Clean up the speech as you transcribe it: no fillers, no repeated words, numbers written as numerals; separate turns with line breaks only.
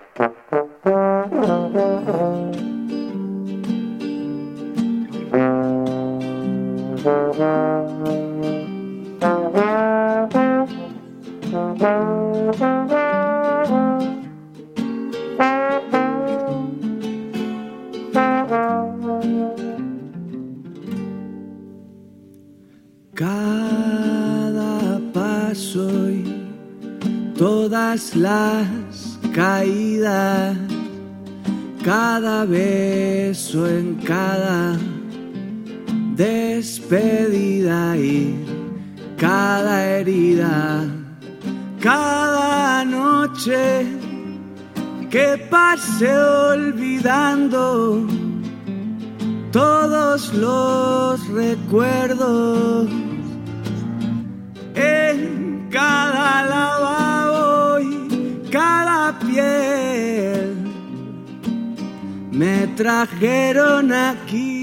Cada paso y todas las caídas, cada beso en cada despedida y cada herida, cada noche que pasé olvidando todos los recuerdos. En cada lavabo y cada piel me trajeron aquí.